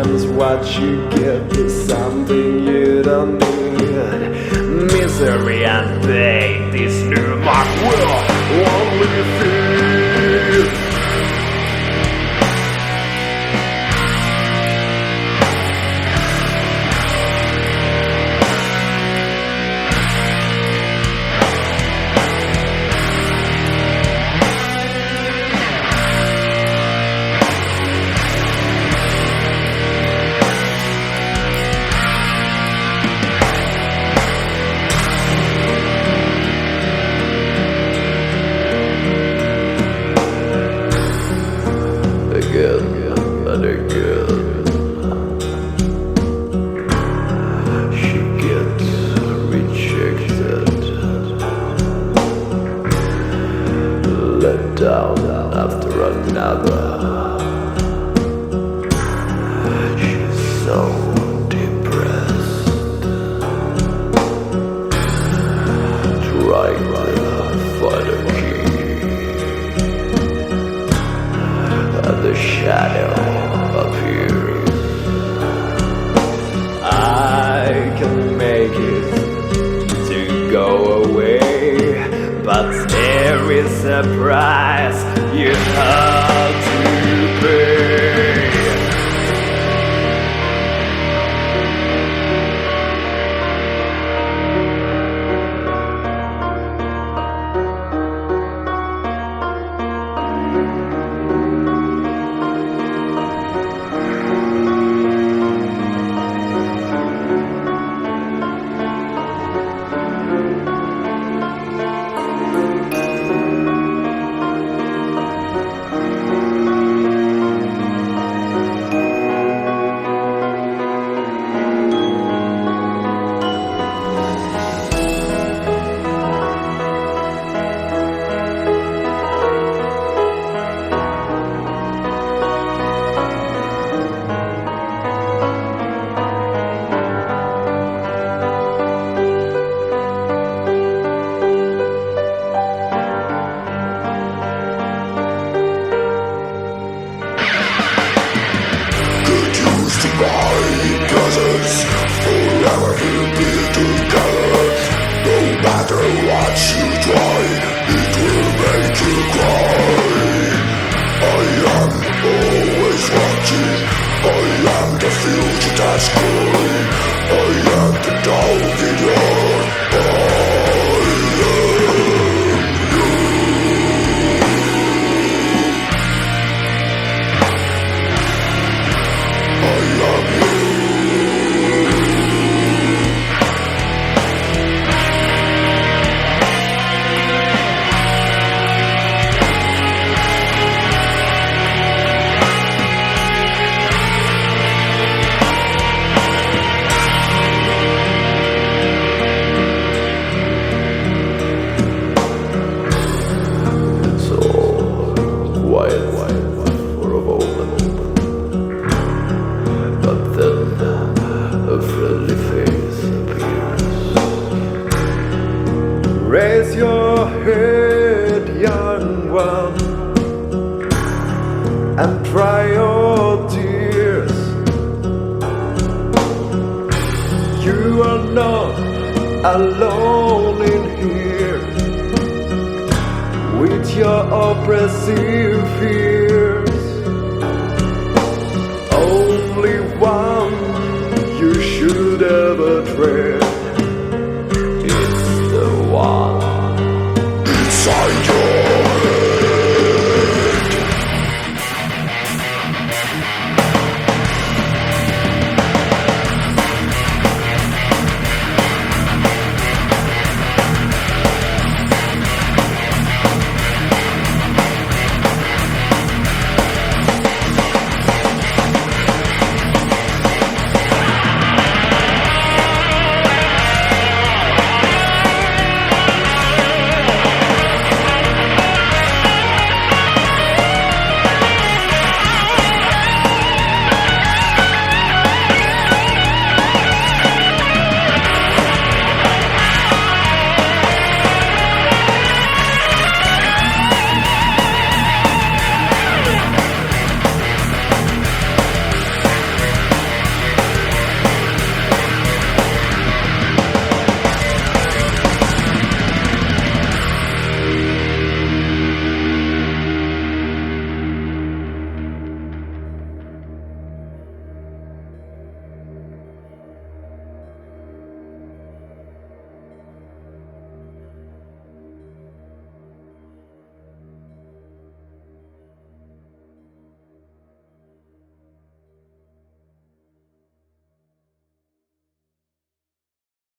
Sometimes what you get is something you don't need. Misery and pain, this new mark will only feed. Again and again, she gets rejected, let down after another. She's so depressed, trying to find a key. The shadow appears. I can make it to go away, but there is a price you have to pay. Forever to be together. No matter what you try, it will make you cry. I am always watching. I am the future that's calling. I am the dog in your for a moment, but then a friendly face appears. Raise your head, young one, and dry your tears. You are not alone in here with your oppressive fear.